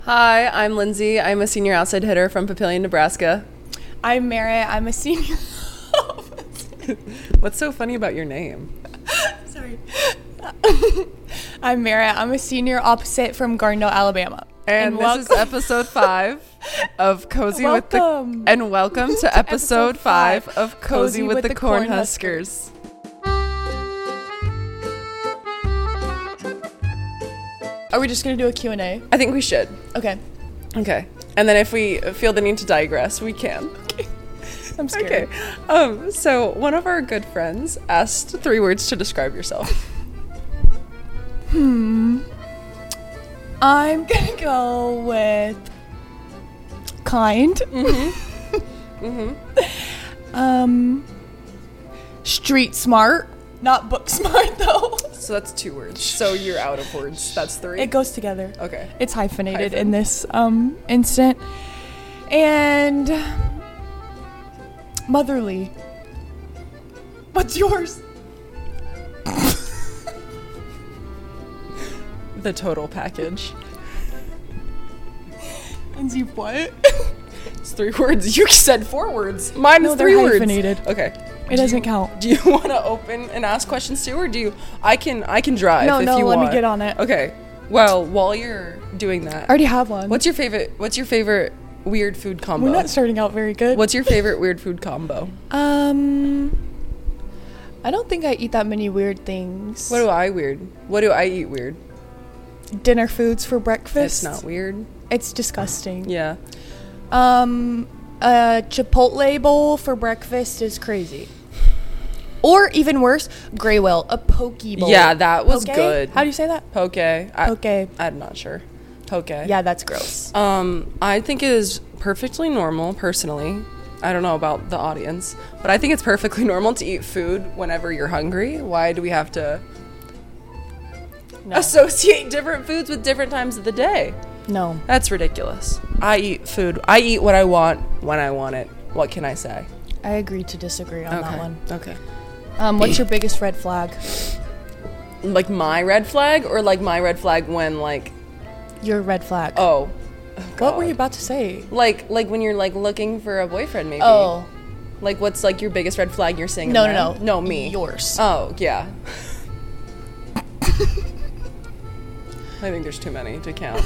Hi, I'm Lindsay. I'm a senior outside hitter from Papillion, Nebraska. I'm Merritt. I'm a senior. What's so funny about your name? Sorry. I'm Merritt. I'm a senior opposite from Gardendale, Alabama. And this is episode 5 of Cozy with the... And welcome to episode 5 of Cozy with the Cornhuskers. Are we just going to do a Q&A? I think we should. Okay. Okay. And then if we feel the need to digress, we can. Okay. I'm scared. Okay. So one of our good friends asked 3 words to describe yourself. I'm going to go with kind. Street smart. Not book smart, though. So that's 2 words. So you're out of words. That's 3. It goes together. Okay. It's hyphenated in this instant. And motherly. What's yours? The total package. Lindsay, what? It's 3 words. You said 4 words. Mine is 3 words. Hyphenated. Okay. It doesn't count. Do you want to open and ask questions too, or do you? I can drive. No, if you let want. me get on it. Okay. Well, while you're doing that, I already have one. What's your favorite weird food combo? We're not starting out very good. What's your favorite weird food combo? I don't think I eat that many weird things. What do I eat weird? Dinner foods for breakfast. It's not weird. It's disgusting. Yeah. A Chipotle bowl for breakfast is crazy. Or even worse, Grey Whale, a poke bowl. Yeah, that was Poke? good. How do you say that? Poke. Poke. I'm not sure. Poke. Yeah, that's gross. I think it is perfectly normal, personally. I don't know about the audience, but I think it's perfectly normal to eat food whenever you're hungry. Why do we have to associate different foods with different times of the day? No. That's ridiculous. I eat food. I eat what I want when I want it. What can I say? I agree to disagree on that one. Okay. What's your biggest red flag? Like my red flag, or like my red flag when like... Your red flag. Oh. What were you about to say? Like when you're like looking for a boyfriend, maybe. Oh. Like what's like your biggest red flag you're seeing? No. No, me. Yours. Oh, yeah. I think there's too many to count.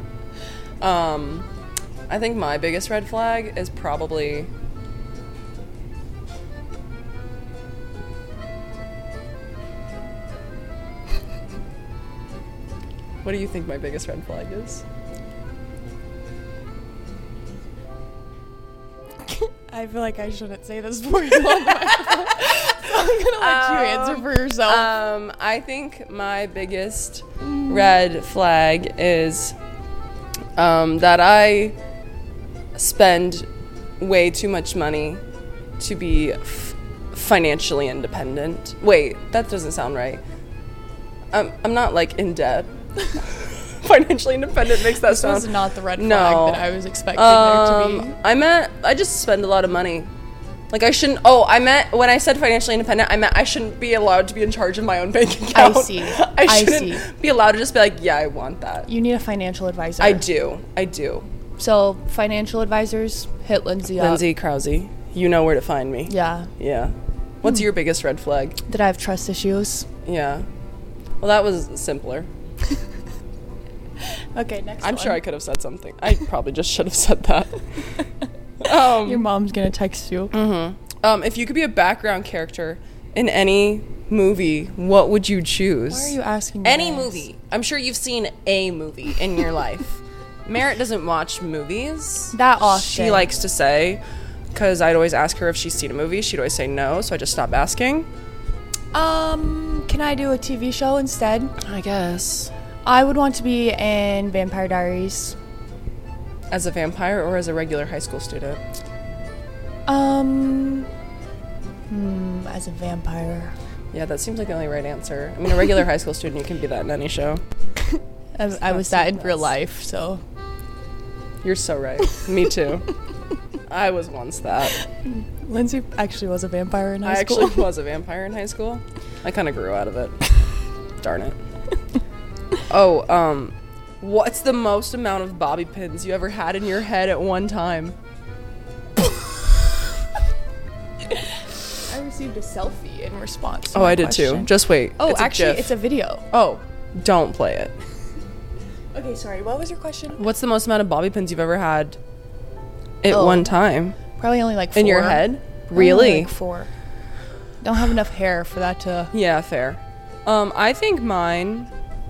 I think my biggest red flag is probably... What do you think my biggest red flag is? I feel like I shouldn't say this for you on the microphone. So I'm gonna let you answer for yourself. I think my biggest red flag is that I spend way too much money to be financially independent. Wait, that doesn't sound right. I'm not like in debt. Financially independent makes that sound. This was not the red flag that I was expecting there to be. I just spend a lot of money. Like I shouldn't. Oh, I meant when I said financially independent, I meant I shouldn't be allowed to be in charge of my own bank account. I see. I shouldn't be allowed to just be like, yeah, I want that. You need a financial advisor. I do. So financial advisors, hit Lindsay up. Lindsay Krause, you know where to find me. Yeah. Yeah. What's your biggest red flag? That I have trust issues. Yeah. Well, that was simpler. Okay, next I'm one. sure I could have said something. I probably just should have said that. Your mom's gonna text you. If you could be a background character in any movie, what would you choose? Why are you asking me Any this? movie. I'm sure you've seen a movie in your life. Merritt doesn't watch movies that often. She likes to say, because I'd always ask her if she's seen a movie. She'd always say no, so I just stopped asking. Can I do a TV show instead? I guess. I would want to be in Vampire Diaries. As a vampire or as a regular high school student? As a vampire. Yeah, that seems like the only right answer. I mean, a regular high school student, you can be that in any show. I was that in real life, so. You're so right. Me too. I was once that. Lindsay actually was a vampire in high I school. actually was a vampire in high school. I kind of grew out of it. Darn it. Oh, What's the most amount of bobby pins you ever had in your head at one time? I received a selfie in response to Oh, my I did too. question. Just wait. Oh, It's a actually, GIF. it's a video. Oh, don't play it. Okay, sorry. What was your question? What's the most amount of bobby pins you've ever had at Oh. one time? Probably only like 4. In your head? Probably only Really? like 4. Don't have enough hair for that to... Yeah, fair. I think mine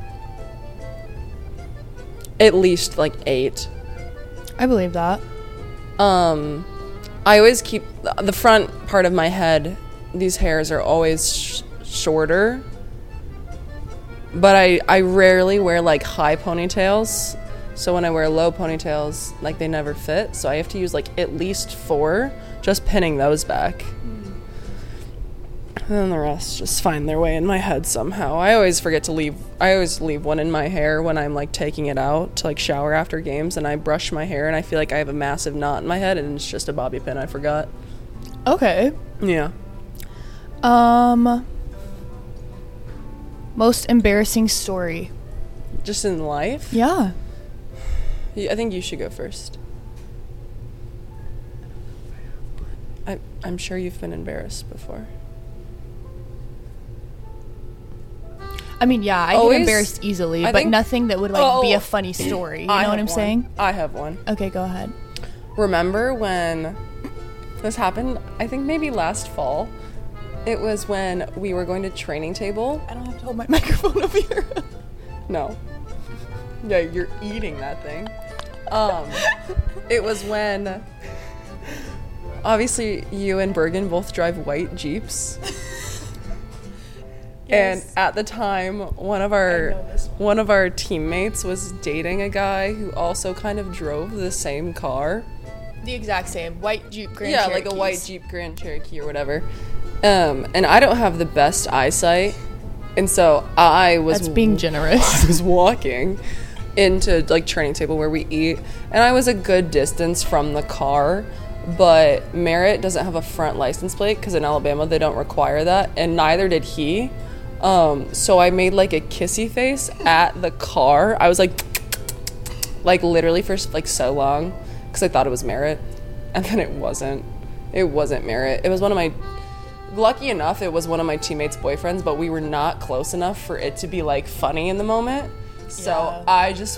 at least like 8. I believe that. I always keep the front part of my head. These hairs are always shorter, but I rarely wear like high ponytails. So when I wear low ponytails, like they never fit. So I have to use like at least 4, just pinning those back. And then the rest just find their way in my head somehow. I always leave one in my hair when I'm like taking it out to like shower after games, and I brush my hair and I feel like I have a massive knot in my head and it's just a bobby pin I forgot. Okay. Yeah. Most embarrassing story. Just in life? Yeah. I think you should go first. I'm sure you've been embarrassed before. I mean, yeah, I get Always- embarrassed easily, I but think- nothing that would like be a funny story. You know what I'm saying? I have one. Okay, go ahead. Remember when this happened? I think maybe last fall. It was when we were going to training table. I don't have to hold my microphone up here. No. Yeah, you're eating that thing. It was when obviously you and Bergen both drive white Jeeps. Yes. And at the time, one of our teammates was dating a guy who also kind of drove the same car. The exact same white Jeep Grand Yeah, like a white Jeep Grand Cherokee or whatever. And I don't have the best eyesight, and so I was That's being generous. I was walking into like training table where we eat, and I was a good distance from the car, but Merritt doesn't have a front license plate because in Alabama they don't require that, and neither did he. So I made like a kissy face at the car. I was like literally for like so long because I thought it was Merritt, and then it wasn't. It wasn't Merritt. It was lucky enough, it was one of my teammates' boyfriends, but we were not close enough for it to be like funny in the moment. So Yeah. I just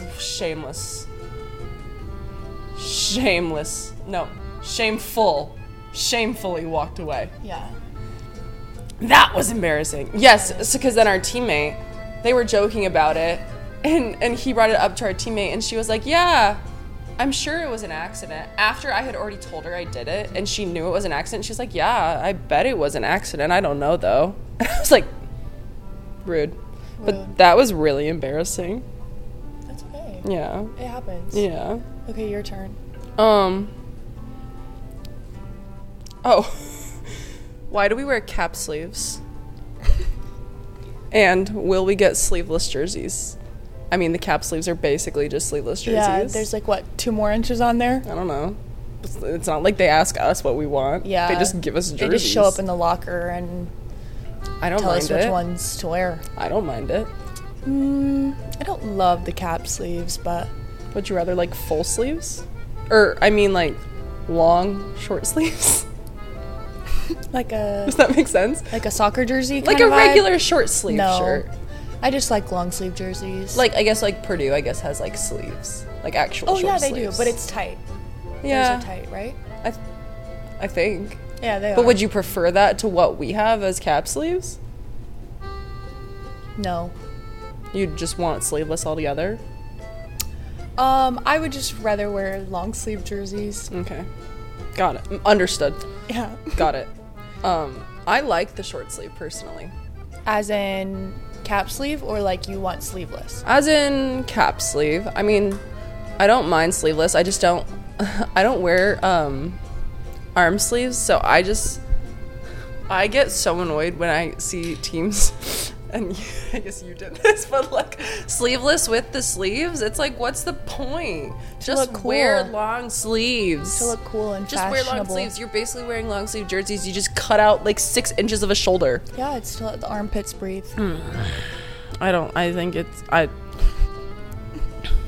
shamefully walked away. Yeah. That was embarrassing. Yes, because then our teammate, they were joking about it, and he brought it up to our teammate, and she was like, yeah, I'm sure it was an accident. After I had already told her I did it, and she knew it was an accident, she's like, yeah, I bet it was an accident. I don't know, though. And I was like, rude. But that was really embarrassing. That's okay. Yeah. It happens. Yeah. Okay, your turn. Oh. Why do we wear cap sleeves? And will we get sleeveless jerseys? I mean, the cap sleeves are basically just sleeveless jerseys. Yeah, there's like, what, 2 more inches on there? I don't know. It's not like they ask us what we want. Yeah. They just give us jerseys. They just show up in the locker and I don't tell mind us which it. ones to wear. I don't mind it. I don't love the cap sleeves, but Would you rather like full sleeves? Or, I mean, like long, short sleeves? like Does that make sense? a soccer jersey Like kind a of vibe? regular short sleeve No. shirt. I just like long sleeve jerseys. Like, I guess like Purdue, has like sleeves. Like actual oh short yeah, they sleeves. do, but it's tight. Yeah. Those are tight, right? I think. Yeah, they are. But would you prefer that to what we have as cap sleeves? No. You'd just want sleeveless altogether? I would just rather wear long sleeve jerseys. Okay. Got it. Understood. Yeah. Got it. I like the short sleeve personally. As in cap sleeve, or like you want sleeveless? As in cap sleeve. I mean, I don't mind sleeveless. I just don't I don't wear arm sleeves, so I get so annoyed when I see teams and I guess you did this, but like sleeveless with the sleeves, it's like, what's the point? Just look cool. wear long sleeves. To look cool and Just wear fashionable. long sleeves. You're basically wearing long sleeve jerseys. You just cut out like 6 inches of a shoulder. Yeah, it's to let the armpits breathe. I think it's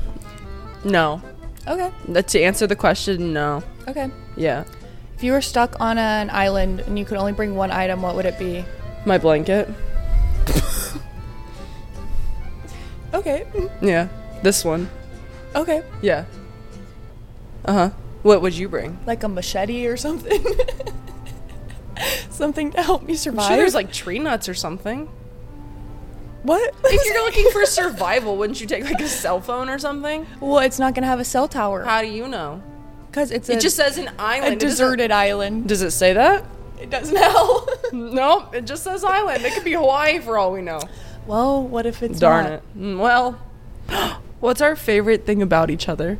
No. Okay. To answer the question, no. Okay. Yeah. If you were stuck on an island and you could only bring one item, what would it be? My blanket. Okay. Yeah. This one. Okay. Yeah. Uh-huh. What would you bring? Like a machete or something. Something to help me I'm survive. sure there's like tree nuts or something. What? If you're looking for survival, wouldn't you take like a cell phone or something? Well, it's not going to have a cell tower. How do you know? Because it's It just says an a island. deserted island. Does it say that? It does now. No, it just says island. It could be Hawaii for all we know. Well, what if it's Darn not? it. Well, what's our favorite thing about each other?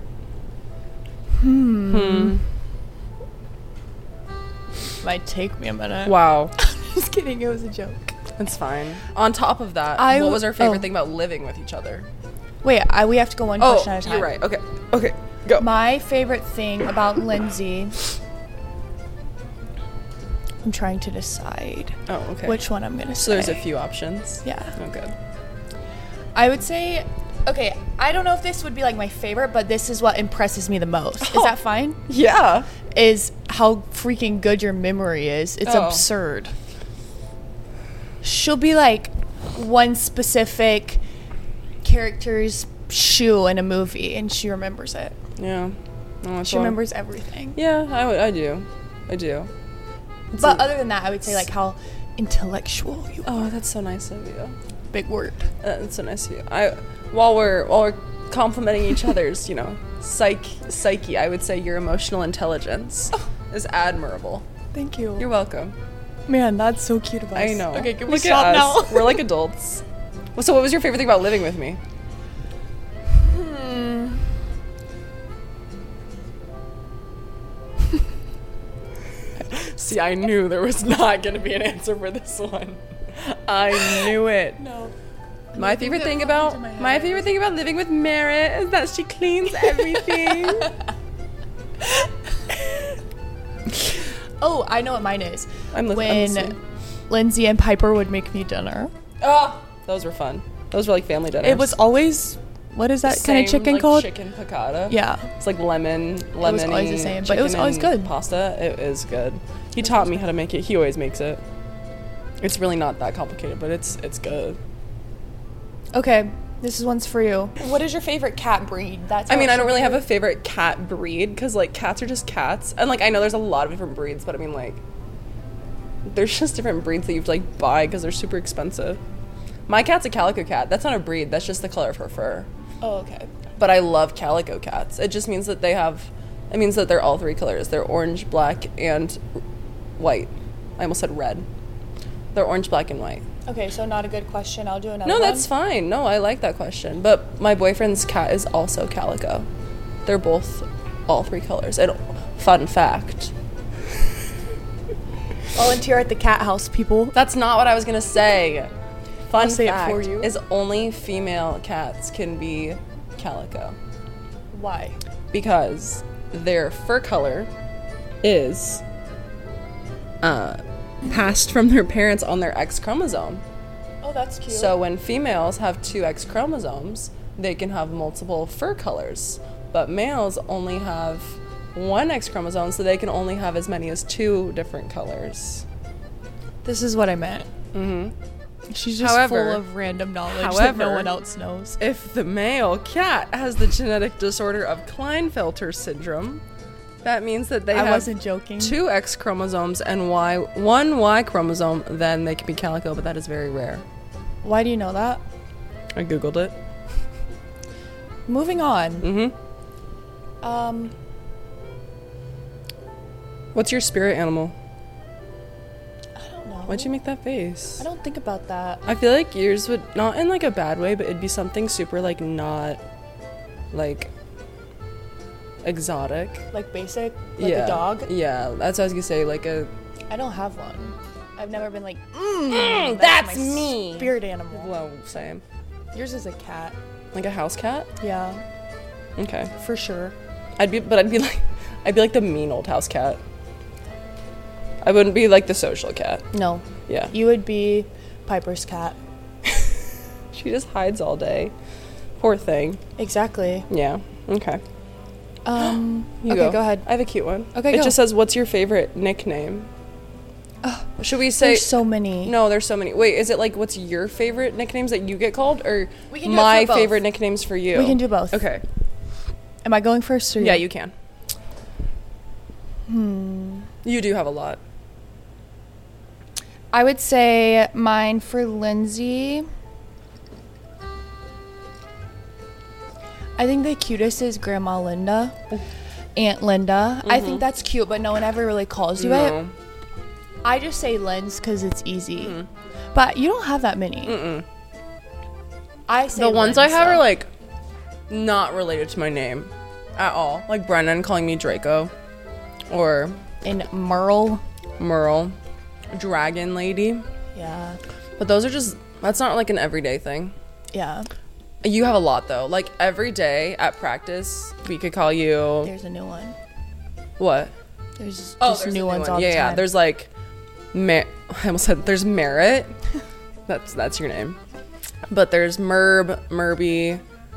Might take me a minute. Wow. Just kidding. It was a joke. It's fine. On top of that, what was our favorite thing about living with each other? Wait, we have to go one question at a time. You're right. Okay, go. My favorite thing about Lindsay, I'm trying to decide Oh, okay. which one I'm going to say. So there's a few options. Yeah. Okay. I would say, okay, I don't know if this would be like my favorite, but this is what impresses me the most. Is that fine? Yeah. Is how freaking good your memory is. It's Oh. absurd. She'll be like one specific character's shoe in a movie, and she remembers it. Yeah. Oh, She remembers everything. Yeah, I do. But other than that, I would say like how intellectual you are. Oh, that's so nice of you. Big word. That's so nice of you. While we're complimenting each other's, psyche, I would say your emotional intelligence is admirable. Thank you. You're welcome. Man, that's so cute of us. I know. Okay, can we Look stop at now? us. We're like adults. Well, so what was your favorite thing about living with me? See, I knew there was not going to be an answer for this one. I knew it. No. My favorite thing about living with Merritt is that she cleans everything. Oh, I know what mine is. I'm when listening. Lindsay and Piper would make me dinner. Oh, those were fun. Those were like family dinners. It was always, what is that kind of chicken like called? Chicken piccata. Yeah. It's like lemon. It was always the same, but it was always good. Pasta. It is good. He taught me how to make it. He always makes it. It's really not that complicated, but it's good. Okay, this one's for you. What is your favorite cat breed? I don't really have a favorite cat breed because like cats are just cats, and like I know there's a lot of different breeds, but I mean like there's just different breeds that you have to like buy because they're super expensive. My cat's a calico cat. That's not a breed. That's just the color of her fur. Oh, okay. But I love calico cats. It just means that they're all three colors. They're orange, black, and white. I almost said red. They're orange, black, and white. Okay, so not a good question. I'll do another No, one. that's fine. No, I like that question. But my boyfriend's cat is also calico. They're both all three colors. And fun fact. Volunteer at the cat house, people. That's not what I was going to say. Fun I'll say it fact for you. is only female cats can be calico. Why? Because their fur color is passed from their parents on their X chromosome. Oh, that's cute. So when females have two X chromosomes, they can have multiple fur colors. But males only have one X chromosome, so they can only have as many as two different colors. this is what I meant. Mm-hmm. She's just However- full of random knowledge that no one else knows. If the male cat has the genetic disorder of Klinefelter syndrome, that means that they I have wasn't joking. two X chromosomes and one Y chromosome, then they can be calico, but that is very rare. Why do you know that? I googled it. Moving on. Mm-hmm. What's your spirit animal? I don't know. Why'd you make that face? I don't think about that. I feel like yours would, not in like a bad way, but it'd be something super like not like exotic. Like basic? Like a dog? Yeah, that's what I was gonna say, like a... I don't have one. I've never been like, that's my me! spirit animal. Well, same. Yours is a cat. Like a house cat? Yeah, Okay. for sure. I'd be like the mean old house cat. I wouldn't be like the social cat. No. Yeah. You would be Piper's cat. She just hides all day. Poor thing. Exactly. Yeah. Okay. Okay, go ahead. I have a cute one. Okay, It go. just says, what's your favorite nickname? Should we say... There's so many. No, there's so many. Wait, is it like, what's your favorite nicknames that you get called? Or We can do it my for both. favorite nicknames for you? We can do both. Okay. Am I going first or Yeah, you can. You do have a lot. I would say mine for Lindsay. I think the cutest is Grandma Linda. Aunt Linda. I think that's cute, but no one ever really calls you it. I just say Lens because it's easy. But you don't have that many. I say The ones I Lens, have though. are like not related to my name at all. Like Brennan calling me Draco, or And Merle. Merle, Dragon Lady. Yeah. But those are just, that's not like an everyday thing. Yeah. You have a lot though. Like every day at practice, we could call you There's a new one. what? There's There's new a ones all the yeah, time. There's like, I almost said there's Merit. that's your name. But there's Merb, Merby,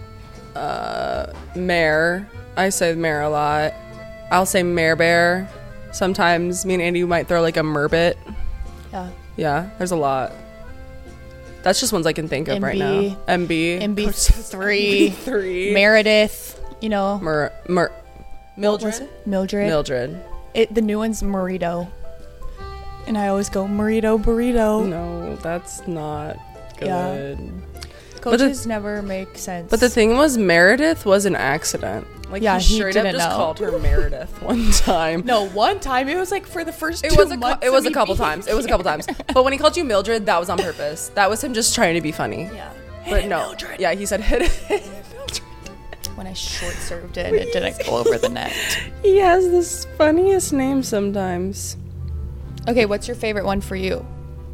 Mare. I say Mare a lot. I'll say Mare Bear. Sometimes me and Andy might throw like a Merbit. Yeah. Yeah, there's a lot. That's just ones I can think of right now. MB. MB3. MB3. Meredith. You know. Mildred. What was it? Mildred. Mildred. The new one's Burrito. And I always go burrito. No, that's not good. Yeah. Coaches never make sense. But the thing was, Meredith was an accident. Like, Yeah, he he straight up didn't just know. called her Meredith one time. No, one time it was like for the first It 2 was a months. it was of a me couple being times. It was a couple times. But when he called you Mildred, that was on purpose. That was him just trying to be funny. Yeah. But no. Mildred. Yeah, he said hit it. When I short served it and it didn't go over the net. He has this funniest name sometimes. Okay, what's your favorite one for you?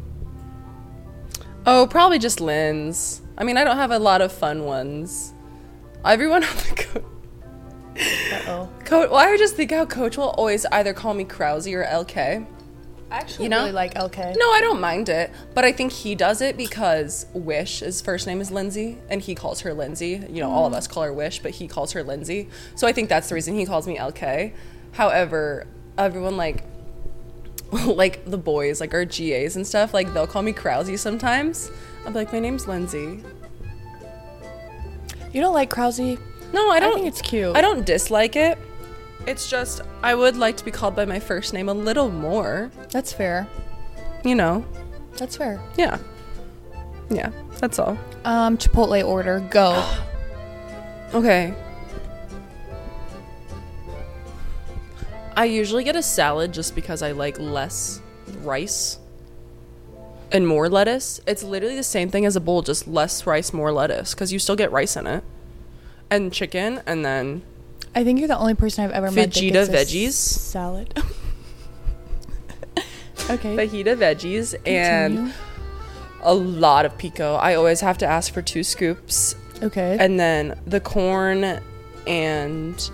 Oh, probably just Lynn's. I mean, I don't have a lot of fun ones. Everyone on the Uh-oh. Coach. Well, I just think how Coach will always either call me Krause or LK. I actually You know? really like LK. No, I don't mind it, but I think he does it because Wish, his first name is Lindsay, and he calls her Lindsay. You know, all of us call her Wish, but he calls her Lindsay. So I think that's the reason he calls me LK. However, everyone like the boys, like our GAs and stuff, like they'll call me Krause sometimes. I'm like, my name's Lindsay. You don't like Krause? No, I don't. think it's cute. I don't dislike it. It's just I would like to be called by my first name a little more. That's fair. You know. That's fair. Yeah. Yeah. That's all. Chipotle order. Go. Okay. I usually get a salad just because I like less rice and more lettuce. It's literally the same thing as a bowl, just less rice, more lettuce, because you still get rice in it. And chicken, and then I think you're the only person I've ever met that Fajita gets a veggies. salad. Okay. fajita veggies and Continue. a lot of pico. I always have to ask for 2 scoops. Okay. And then the corn, and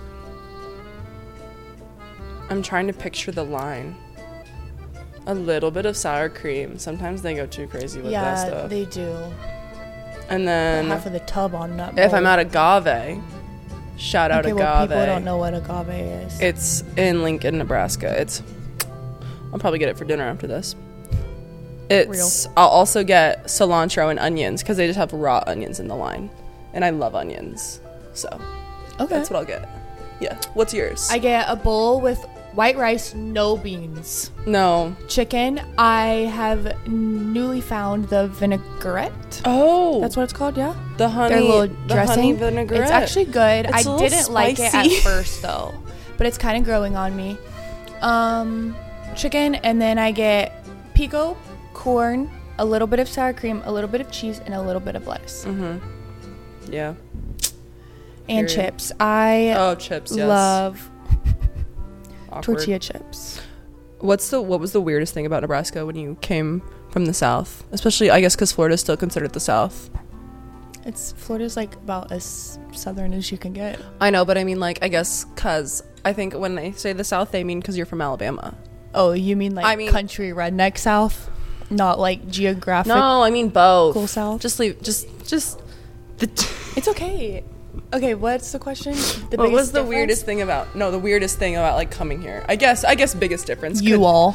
I'm trying to picture the line. A little bit of sour cream. Sometimes they go too crazy with that yeah, stuff. they do. And then Half of the tub on that. if bowl. I'm at Agave, shout out okay, Agave. well, people don't know what agave is. It's in Lincoln, Nebraska. I'll probably get it for dinner after this. I'll also get cilantro and onions because they just have raw onions in the line. And I love onions. So Okay. that's what I'll get. Yeah. What's yours? I get a bowl with white rice, no beans. No. Chicken. I have newly found the vinaigrette. Oh. That's what it's called, yeah? the honey. Their little the dressing. honey vinaigrette. It's actually good. It's I a little didn't like it spicy. at first though, but it's kind of growing on me. Chicken, and then I get pico, corn, a little bit of sour cream, a little bit of cheese, and a little bit of lettuce. Yeah. And Period. chips. I Oh, chips. Yes. love Awkward. tortilla chips. What was the weirdest thing about Nebraska when you came from the South? Especially, I guess, because Florida's still considered the South. Florida's like about as southern as you can get. I know, but I mean, like, I guess because I think when they say the South, they mean because you're from Alabama. Oh, you mean like I mean- country redneck South, not like geographic. No, I mean both. Cool South? Just leave. Just the. It's okay. Okay, what's the question? What was the weirdest thing about like coming here? I guess biggest difference. You all.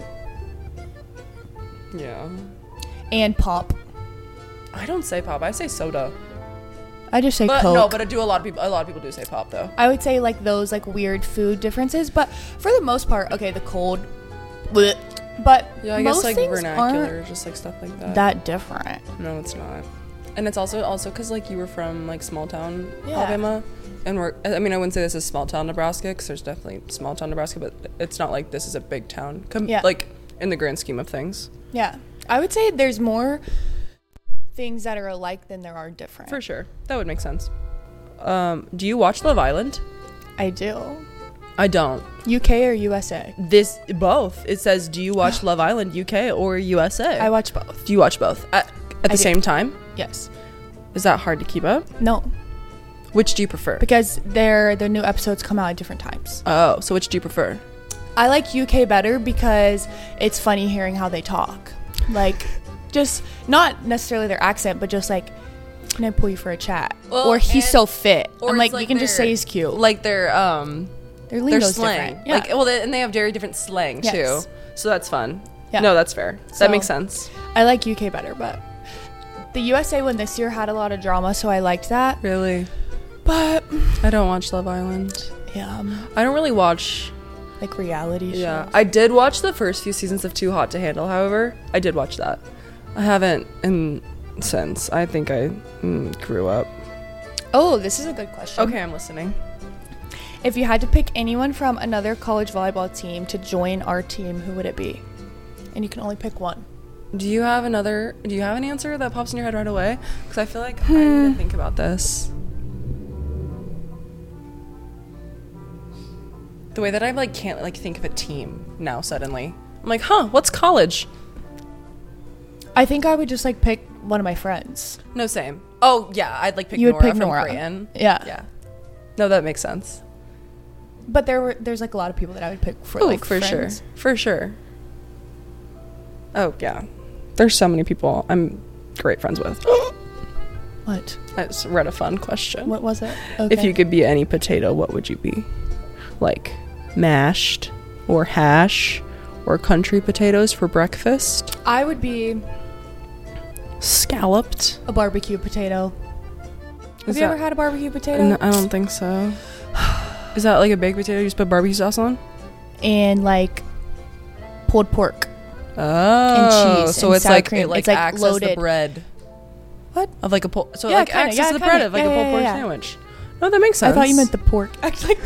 Yeah. And pop. I don't say pop. I say soda. I just say But Coke. no, but a lot of people do say pop though. I would say like those like weird food differences, but for the most part, okay, the cold. Bleh, but Yeah, I most guess like things vernacular, aren't just like stuff like that. that different. No, it's not. And it's also because like you were from like small town Yeah. Alabama, and I wouldn't say this is small town Nebraska because there's definitely small town Nebraska, but it's not like this is a big town. Yeah. Like in the grand scheme of things. Yeah, I would say there's more things that are alike than there are different. For sure, that would make sense. Do you watch Love Island? I do. I don't. UK or USA? Both. It says, do you watch Love Island UK or USA? I watch both. Do you watch both at the same time? Yes. Is that hard to keep up? No, Which do you prefer? because the new episodes come out at different times. Oh, so which do you prefer? I like UK better because it's funny hearing how they talk. Like, just not necessarily their accent, but just like, can I pull you for a chat? Well, or he's so fit. or I'm it's like, you can just say he's cute. Like their lingo's slang. different. Yeah. Like and they have very different slang Yes. too. So that's fun. Yeah. No, that's fair. So- That makes sense. I like UK better, but the USA one this year had a lot of drama, so I liked that. Really? But I don't watch Love Island. yeah, I don't really watch. like reality shows. Yeah, I did watch the first few seasons of Too Hot to Handle. However, I did watch that. I haven't since. I think I grew up. Oh, this is a good question. Okay, I'm listening. If you had to pick anyone from another college volleyball team to join our team, who would it be? And you can only pick one. Do you have an answer that pops in your head right away? Because I feel like I need to think about this. The way that I like can't like think of a team now suddenly. I'm like, what's college? I think I would just like pick one of my friends. No, same. Oh yeah, I'd like pick You would Nora pick from Nora. Creighton. Yeah. Yeah. No, that makes sense. But there's like a lot of people that I would pick for Oh, like for friends. sure. For sure. Oh yeah. There's so many people I'm great friends with. What? I just read a fun question. What was it? Okay. If you could be any potato, what would you be? Like mashed or hash or country potatoes for breakfast? I would be Scalloped? a barbecue potato. Have Is you that- ever had a barbecue potato? No, I don't think so. Is that like a baked potato you just put barbecue sauce on? And like pulled pork. Oh, cheese so and it's sour like cream. it like It's, like, acts as the loaded. bread What? of like a so Yeah, it like kinda, acts yeah, as the kinda. bread of like Yeah, a pulled yeah, pork yeah. sandwich. No, that makes sense. I thought you meant the pork. Acts like the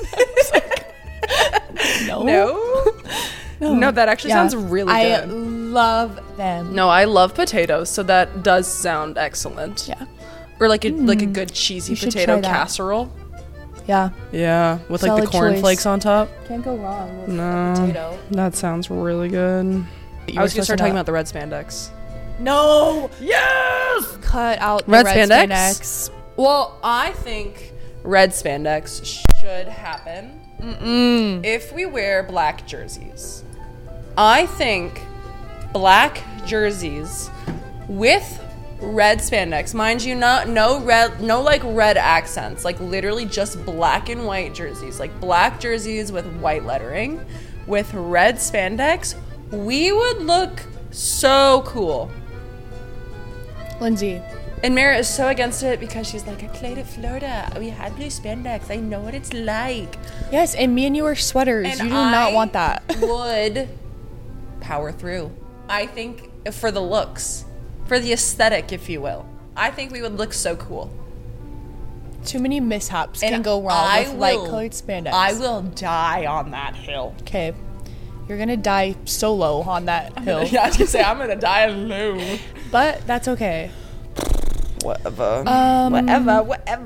bread. No. No, that actually sounds really I good. love them. No, I love potatoes, so that does sound excellent. Yeah. Or like a good cheesy You should potato try that. casserole. Yeah. Yeah, with like the Solid cornflakes choice. on top. Can't go wrong with No, potato. that sounds really good. I was gonna start talking about the red spandex. No. Yes. Cut out the Red red spandex? spandex. Well, I think red spandex should happen if we wear black jerseys. I think black jerseys with red spandex, mind you, no red accents, like literally just black and white jerseys, like black jerseys with white lettering, with red spandex, we would look so cool. Lindsay. And Mara is so against it because she's like, I played at Florida. We had blue spandex. I know what it's like. Yes, and me and you wear sweaters. And You do not want that. would power through. I think for the looks, for the aesthetic, if you will. I think we would look so cool. Too many mishaps And can go wrong I with will- light-colored spandex. I will die on that hill. Okay. You're going to die solo on that hill. Yeah, I was gonna say I'm gonna die alone. But that's okay. Whatever. Whatever.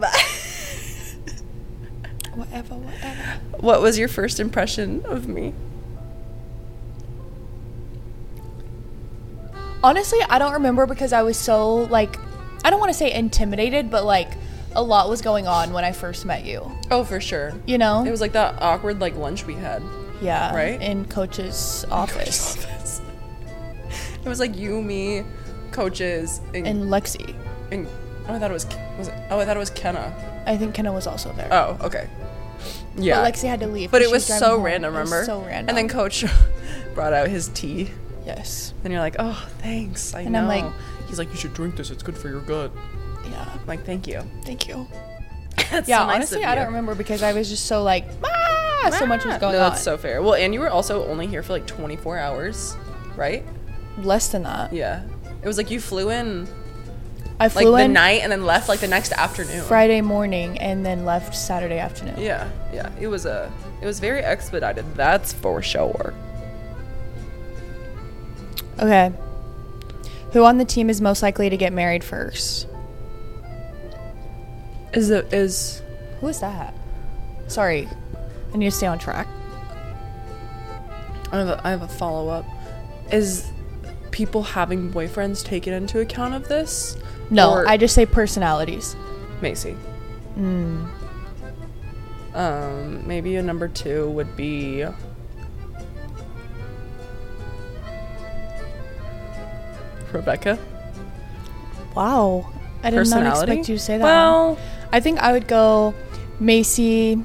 What was your first impression of me? Honestly, I don't remember because I was so, like, I don't want to say intimidated, but, like, a lot was going on when I first met you. Oh, for sure. You know? It was like that awkward like lunch we had. Yeah. Right? In Coach's office. It was like you, me, coaches, And Lexi. and I thought it was Kenna. I think Kenna was also there. Oh, okay. Yeah. But Lexi had to leave. But 'cause it she was driving so home. random, It was remember? so random. And then Coach brought out his tea. Yes. And you're like, oh, thanks. I And know. I'm like, he's like, you should drink this. It's good for your gut. yeah. I'm like, thank you. Thank you. That's Yeah, so nice honestly, of I you. don't remember because I was just so like, so much was going No, on. that's so fair. Well, and you were also only here for like 24 hours, right? Less than that. Yeah. It was like you flew in I like flew the in night and then left like the next afternoon. Friday morning and then left Saturday afternoon. Yeah, yeah. It was very expedited. That's for sure. Okay. Who on the team is most likely to get married first? Is Who is that? Sorry. I need to stay on track. I have a follow up. Is people having boyfriends taken into account of this? No, Or I just say personalities. Macy. Maybe a number 2 would be Rebecca. Wow. I did not Personality? expect you to say that. Well, I think I would go Macy.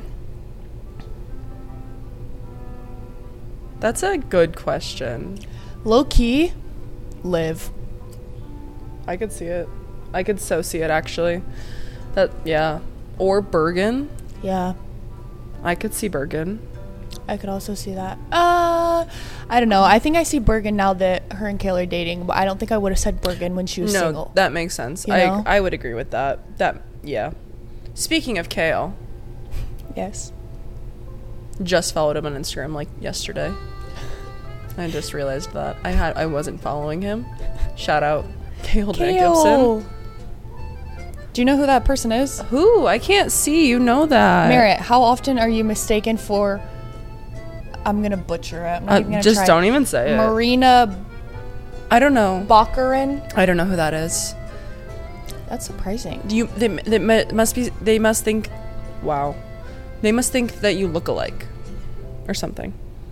that's a good question. Low key, Liv. I could see it. I could so see it actually. Yeah. Or Bergen. Yeah, I could see Bergen. I could also see that. I don't know. I think I see Bergen now that her and Kayla are dating, but I don't think I would have said Bergen when she was No, single. that makes sense. You know? I would agree with that. Yeah. Speaking of Kale, Yes. just followed him on Instagram like yesterday. I just realized that I wasn't following him. Shout out Kale Jacobson. Do you know who that person is? Who? I can't see. You know that. Merritt, how often are you mistaken for... I'm going to butcher it. I'm not even going to just try. don't even say it. Marina I don't know. Baccarin? I don't know who that is. That's surprising. They must think, wow. They must think that you look alike or something.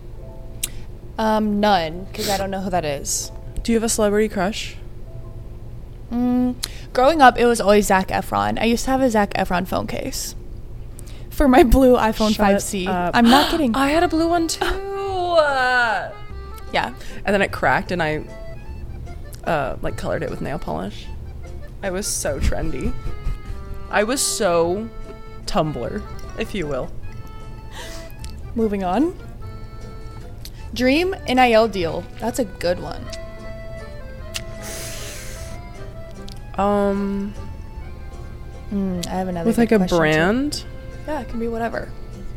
None, because I don't know who that is. Do you have a celebrity crush? Growing up, it was always Zac Efron. I used to have a Zac Efron phone case for my blue iPhone Shut 5C. up. I'm not kidding. I had a blue one too. Yeah. And then it cracked and I like colored it with nail polish. I was so trendy. I was so Tumblr, if you will. Moving on. Dream NIL deal. That's a good one. I have another With good like a question, too. brand. Yeah, it can be whatever.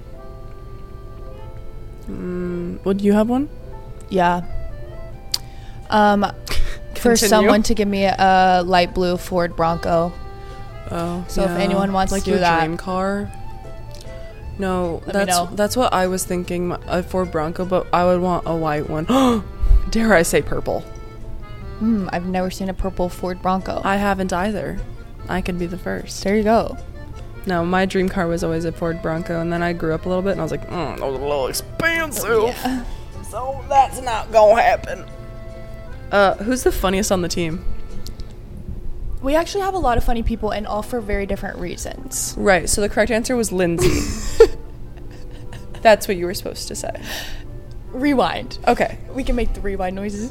Would you have one? Yeah. For Continue. someone to give me a light blue Ford Bronco. Oh, So if anyone wants like to do your that- dream car. No, Let me know. that's what I was thinking. A Ford Bronco, but I would want a white one. Dare I say purple? I've never seen a purple Ford Bronco. I haven't either. I could be the first. There you go. No, my dream car was always a Ford Bronco, and then I grew up a little bit, and I was like, that was a little expensive. Yeah. So that's not gonna happen. Who's the funniest on the team? We actually have a lot of funny people and all for very different reasons. Right, so the correct answer was Lindsay. That's what you were supposed to say. Rewind. Okay. We can make the rewind noises.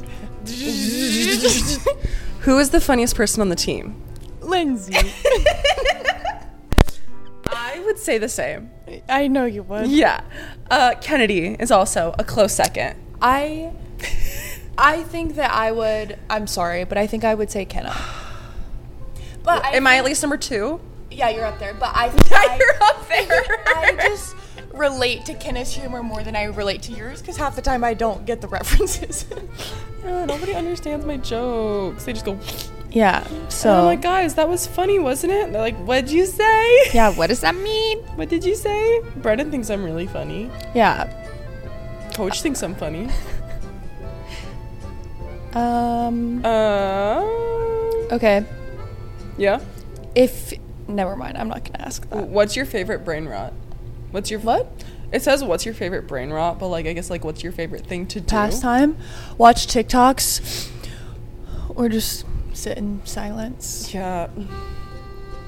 Who is the funniest person on the team? Lindsay. I would say the same. I know you would. Yeah. Kennedy is also a close second. I think that I would... I'm sorry, but I think I would say Kenna. But Am I at least number 2? Yeah, you're up there. But I think You're up there. I just relate to Kenna's humor more than I relate to yours because half the time I don't get the references. Yeah, nobody understands my jokes. They just go... Yeah, so... And I'm like, guys, that was funny, wasn't it? And they're like, what'd you say? yeah, what does that mean? What did you say? Brennan thinks I'm really funny. Yeah. Coach thinks I'm funny. Okay. Yeah? Never mind, I'm not gonna ask that. What's your favorite brain rot? What's your... What? It says, what's your favorite brain rot? But, like, I guess, like, what's your favorite thing to do? Pastime? Watch TikToks? Or just sit in silence? Yeah.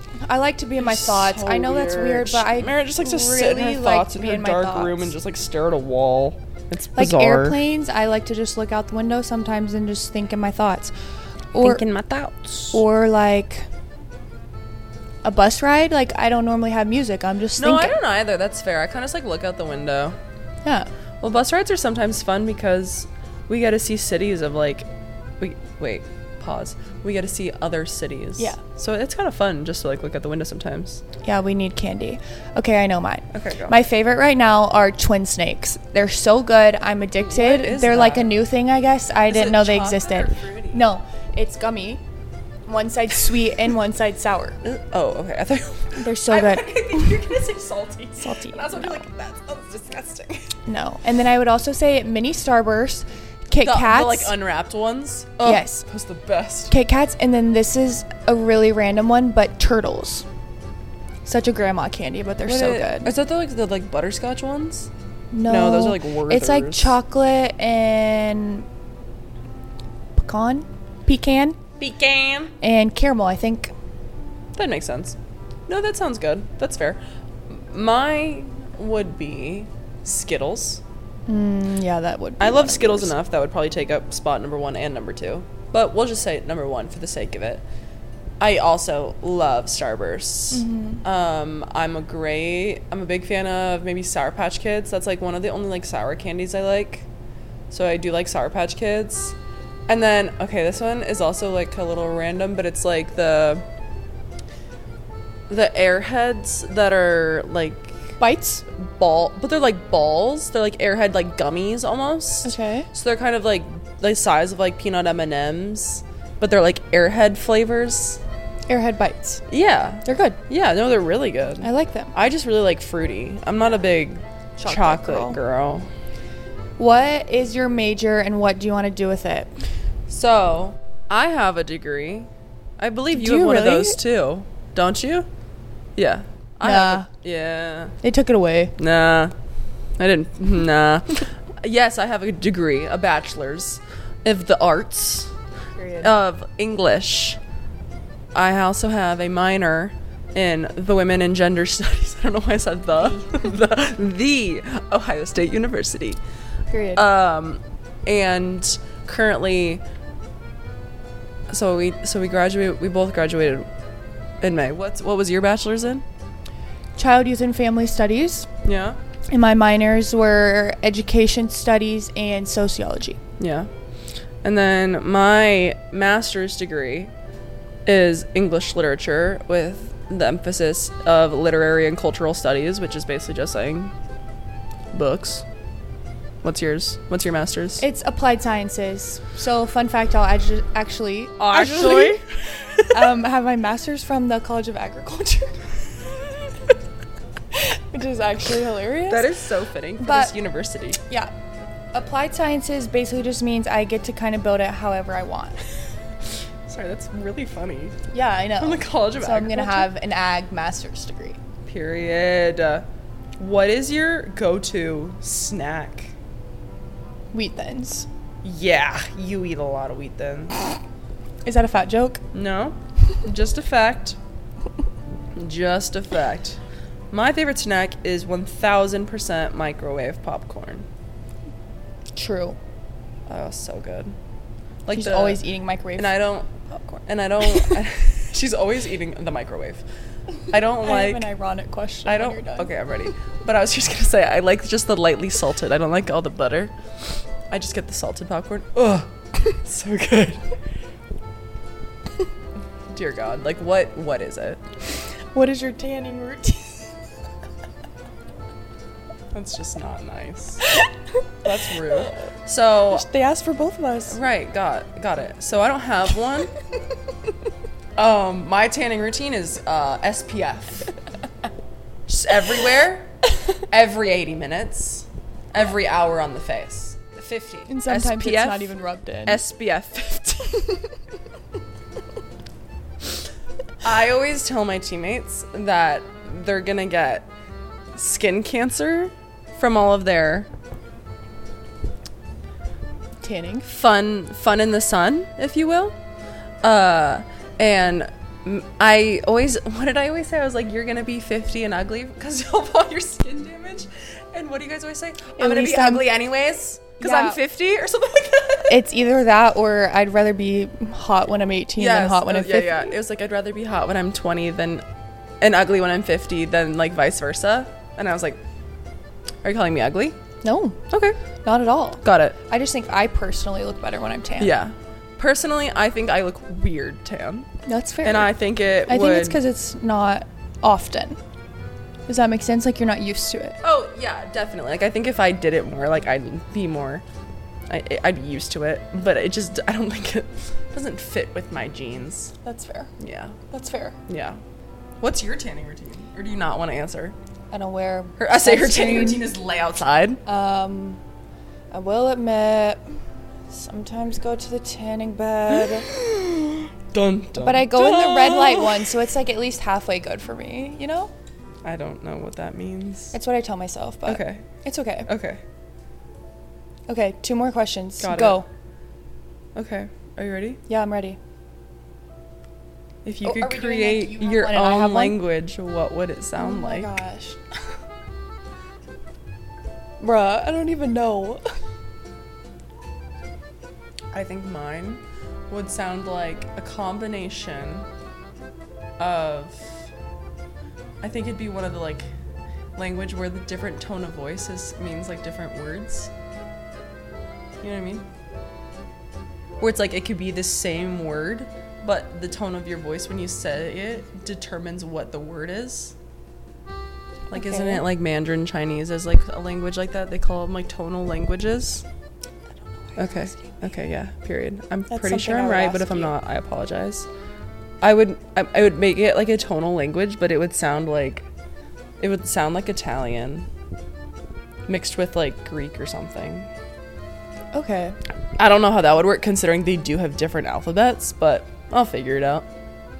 I like to be in my thoughts. So I know that's weird, but I Mara just likes to really sit in her thoughts like to in be her in my dark thoughts. room and just like stare at a wall. It's Like bizarre. airplanes, I like to just look out the window sometimes and just think in my thoughts. Or Thinking my thoughts. or like a bus ride, like I don't normally have music. I'm just No, thinking. I don't either. That's fair. I kind of just like look out the window. Yeah. Well, bus rides are sometimes fun because we get to see cities of like, wait, pause. We get to see other cities. Yeah. So it's kind of fun just to like look out the window sometimes. Yeah, we need candy. Okay, I know mine. Okay, go. My favorite right now are twin snakes. They're so good. I'm addicted. What is They're like that? a new thing, I guess. I didn't it know they chocolate existed. or fruity? No, it's gummy. One side sweet and one side sour. Oh, okay. I thought They're so good. I think you're gonna say salty. Salty. And I was gonna be like, that's disgusting. No. And then I would also say mini Starburst, Kit Kats. The like unwrapped ones. Oh, Yes. That was the best. Kit Kats, and then this is a really random one, but turtles. Such a grandma candy, but they're so good. Is that the like butterscotch ones? No, No, those are like It's like Werther's. chocolate and pecan, Pecan. and caramel. I think. That makes sense. No, that sounds good. That's fair. My would be Skittles. Yeah, that would. Be I one love of Skittles yours. enough that would probably take up spot number 1 and number 2. But we'll just say number 1 for the sake of it. I also love Starbursts. I'm a big fan of maybe Sour Patch Kids. That's like one of the only like sour candies I like. So I do like Sour Patch Kids. And then, okay, this one is also like a little random, but it's like the Airheads that are like Bites. but they're like balls. They're like Airhead like gummies almost. Okay. So they're kind of like the size of like peanut M&Ms, but they're like Airhead flavors. Airhead Bites. Yeah. They're good. Yeah, no, they're really good. I like them. I just really like fruity. I'm not a big chocolate girl. What is your major and what do you want to do with it? So, I have a degree. I believe you Do have you one of really? those too. Don't you? Yeah. Nah. Yeah. They took it away. Nah. I didn't. Nah. Yes, I have a degree, a bachelor's of the arts of English. I also have a minor in the Women and Gender Studies. I don't know why I said the Ohio State University. Period. And currently, so we graduated. We both graduated in May. What was your bachelor's in? Child, Youth, and Family Studies. Yeah. And my minors were Education Studies and Sociology. Yeah. And then my master's degree is English literature with the emphasis of literary and cultural studies, which is basically just saying books. What's yours? What's your master's? It's Applied Sciences. So, fun fact, I'll actually have my master's from the College of Agriculture. Which is actually hilarious. That is so fitting for But- this university. Yeah. Applied Sciences basically just means I get to kind of build it however I want. Sorry, that's really funny. Yeah, I know. From the College of So I'm going to Agriculture? have an ag master's degree. Period. What is your go-to snack? Wheat Thins. Yeah, you eat a lot of wheat thins. Is that a fat joke? No, just a fact. Just a fact. My favorite snack is 1000% microwave popcorn. True. Oh, so good. She's always eating microwave And I don't. popcorn. And I don't. She's always eating the microwave. I don't I have like. an ironic question. I when don't. You're done. Okay, I'm ready. But I was just gonna say I like just the lightly salted. I don't like all the butter. I just get the salted popcorn. Ugh, so good. Dear God, like what is it? What is your tanning routine? That's just not nice. That's rude. So They asked for both of us. right, got it. So I don't have one. My tanning routine is SPF. Just everywhere, every 80 minutes, every hour on the face. 50. And sometimes SPF, it's not even rubbed in. SPF 50. I always tell my teammates that they're gonna get skin cancer from all of their Tanning. fun in the sun, if you will. And I always, what did I always say? I was like, you're gonna be 50 and ugly because of all your skin damage. And what do you guys always say? I'm gonna be ugly anyways because I'm 50 or something like that. It's either that or I'd rather be hot when I'm 18 than hot when I'm 50. Yeah. It was like, I'd rather be hot when I'm 20 than and ugly when I'm 50 than like vice versa. And I was like, are you calling me ugly? No. Okay. Not at all. Got it. I just think I personally look better when I'm tan. Yeah. Personally, I think I look weird tan. That's fair. And I think I think it's because it's not often. Does that make sense? Like, you're not used to it. Oh, yeah, definitely. Like, I think if I did it more, like, I'd be more... I'd be used to it. But it just... I don't think it doesn't fit with my genes. That's fair. Yeah. That's fair. Yeah. What's your tanning routine? Or do you not want to answer? I don't wear... I say her tanning routine is lay outside. I will admit... Sometimes go to the tanning bed. Dun, dun, but I go in the red light one, so it's like at least halfway good for me, you know? I don't know what that means. It's what I tell myself, but okay. It's okay. Okay. Okay, 2 more questions. Go. Okay. Are you ready? Yeah, I'm ready. If you could create your own language, what would it sound like? Oh my gosh. Bruh, I don't even know. I think mine would sound like a combination of... I think it'd be one of the, like, language where the different tone of voice means, like, different words. You know what I mean? Where it's like, it could be the same word, but the tone of your voice when you say it determines what the word is. Like, isn't it, like, Mandarin Chinese is, like, a language like that? They call them, like, tonal languages. Okay. Okay, yeah, period. That's pretty sure I'm right, but if I'm not, I apologize. I would make it like a tonal language, but it would sound like Italian mixed with like Greek or something. Okay. I don't know how that would work considering they do have different alphabets, but I'll figure it out.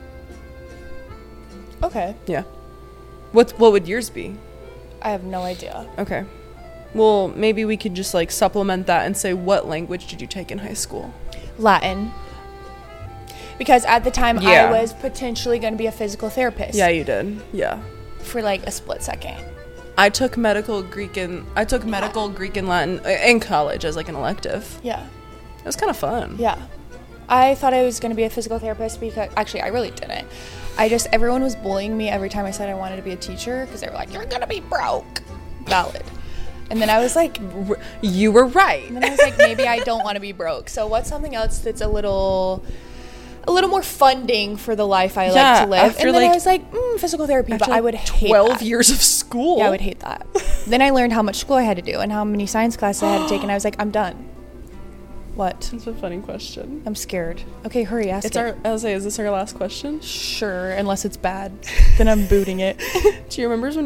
Okay. Yeah. What would yours be? I have no idea. Okay. Well, maybe we could just like supplement that and say, what language did you take in high school? Latin. Because at the time I was potentially going to be a physical therapist. Yeah, you did. Yeah. For like a split second. I took medical Greek and Latin in college as like an elective. Yeah. It was kind of fun. Yeah. I thought I was going to be a physical therapist because actually I really didn't. Everyone was bullying me every time I said I wanted to be a teacher because they were like, you're going to be broke. Valid. And then I was like, you were right. And then I was like, maybe I don't want to be broke. So what's something else that's a little more funding for the life I like to live? And then I was like, physical therapy, but I would hate 12 years of school. Yeah, I would hate that. Then I learned how much school I had to do and how many science classes I had to take, and I was like, I'm done. What? That's a funny question. I'm scared. Okay, hurry, ask it. Is this our last question? Sure, unless it's bad. Then I'm booting it. Do you remember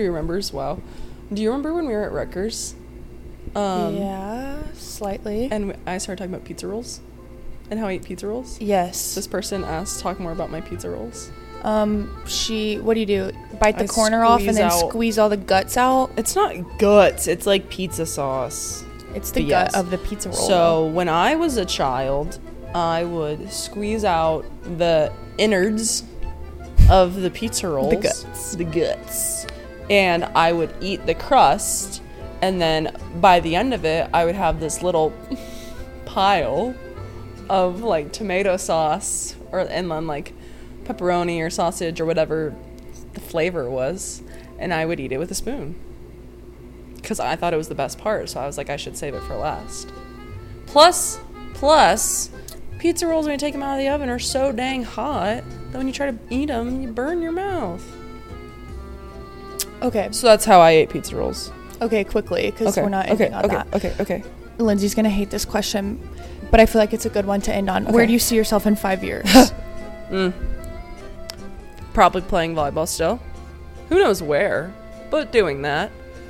when we were at Rutgers? Yeah, slightly. And I started talking about pizza rolls and how I eat pizza rolls? Yes. This person asked to talk more about my pizza rolls. What do you do? Bite the corner off and then squeeze all the guts out? It's not guts. It's like pizza sauce. It's the gut of the pizza roll. So when I was a child, I would squeeze out the innards of the pizza rolls. The guts. And I would eat the crust, and then by the end of it, I would have this little pile of like tomato sauce and then like pepperoni or sausage or whatever the flavor was, and I would eat it with a spoon because I thought it was the best part. So I was like, I should save it for last. Plus, pizza rolls when you take them out of the oven are so dang hot that when you try to eat them, you burn your mouth. Okay. So that's how I ate pizza rolls. Okay, quickly, because we're not ending on that. Okay. Lindsay's going to hate this question, but I feel like it's a good one to end on. Okay. Where do you see yourself in 5 years? Probably playing volleyball still. Who knows where, but doing that.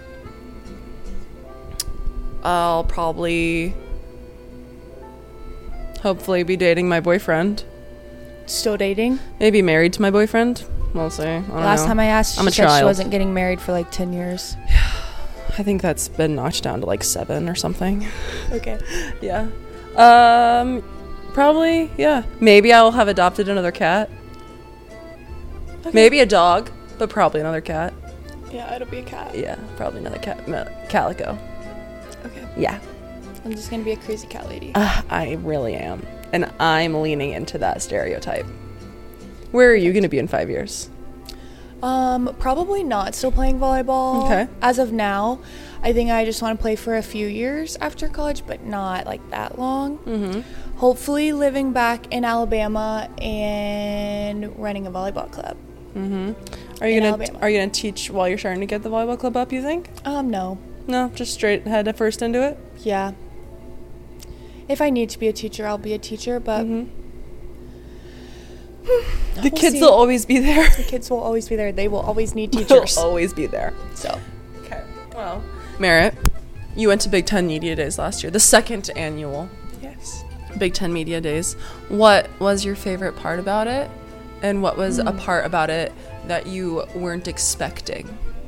I'll probably, hopefully, be dating my boyfriend. Still dating? Maybe married to my boyfriend. We'll see. I don't know. Last time I asked, she said she wasn't getting married for like 10 years. I think that's been notched down to like 7 or something. Okay. Yeah. Probably, yeah. Maybe I'll have adopted another cat. Okay. Maybe a dog, but probably another cat. Yeah, it'll be a cat. Yeah, probably another cat. Calico. Okay. Yeah. I'm just gonna be a crazy cat lady. I really am. And I'm leaning into that stereotype. Where are you going to be in 5 years? Probably not still playing volleyball. Okay. As of now, I think I just want to play for a few years after college, but not like that long. Mm-hmm. Hopefully living back in Alabama and running a volleyball club. Mm-hmm. Are you gonna teach while you're starting to get the volleyball club up, you think? No. No, just straight head first into it? Yeah. If I need to be a teacher, I'll be a teacher, but the kids will always be there. The kids will always be there. They will always need teachers. They'll always be there. So. Okay. Well, Merritt, you went to Big Ten Media Days last year, the second annual Yes. Big Ten Media Days. What was your favorite part about it? And what was a part about it that you weren't expecting?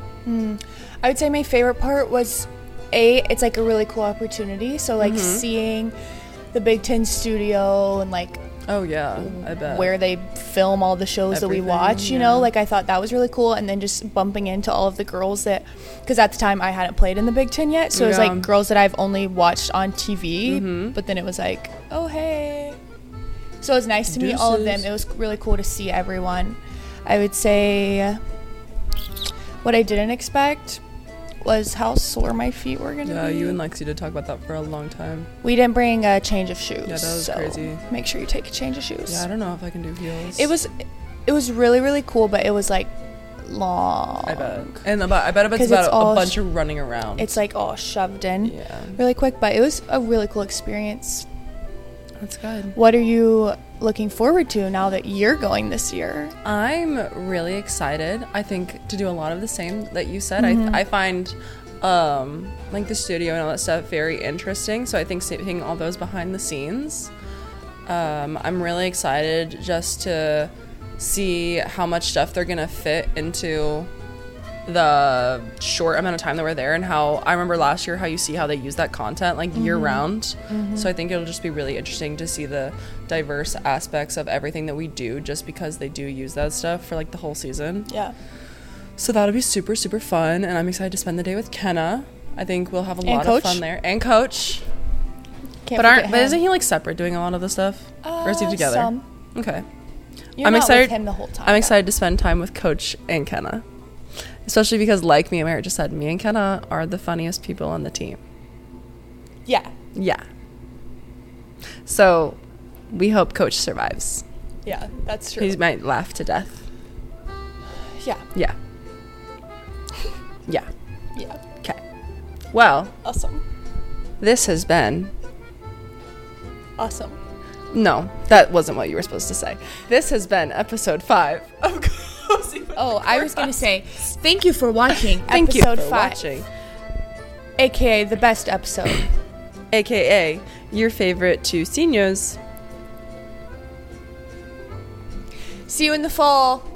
I would say my favorite part was, it's like a really cool opportunity. So like seeing the Big Ten studio and like Oh yeah, I bet. where they film all the shows that we Everything, watch, you know, like I thought that was really cool. And then just bumping into all of the girls because at the time I hadn't played in the Big Ten yet. So it was like girls that I've only watched on TV, but then it was like, oh, hey. So it was nice to meet all of them. It was really cool to see everyone. I would say what I didn't expect was how sore my feet were going to be. Yeah, you and Lexi did talk about that for a long time. We didn't bring a change of shoes. Yeah, that was crazy. Make sure you take a change of shoes. Yeah, I don't know if I can do heels. It was really, really cool, but it was like long. I bet. And I bet it's about a bunch of running around. It's like all shoved in Yeah. really quick, but it was a really cool experience. That's good. What are you looking forward to now that you're going this year? I'm really excited. I think to do a lot of the same that you said. I find like the studio and all that stuff very interesting. So I think seeing all those behind the scenes, I'm really excited just to see how much stuff they're gonna fit into the short amount of time that we're there, and how I remember last year how you see how they use that content like year round. So I think it'll just be really interesting to see the diverse aspects of everything that we do, just because they do use that stuff for like the whole season. Yeah. So that'll be super, super fun, and I'm excited to spend the day with Kenna. I think we'll have a lot Coach? of fun there. And Coach. But isn't he like separate doing a lot of the stuff? Or is he together? Some. Okay. You're I'm not excited. with him the whole time. I'm excited to spend time with Coach and Kenna. Especially because, like me and Mary just said, me and Kenna are the funniest people on the team. Yeah. Yeah. So we hope Coach survives. Yeah, that's true. He might laugh to death. Yeah. Yeah. Yeah. Yeah. Okay. Well, Awesome. this has been... Awesome. No, that wasn't what you were supposed to say. This has been episode 5 of Cozy with Oh, the I was going to say, thank you for watching Thank episode you for 5, watching. AKA the best episode. AKA your favorite 2 seniors. See you in the fall.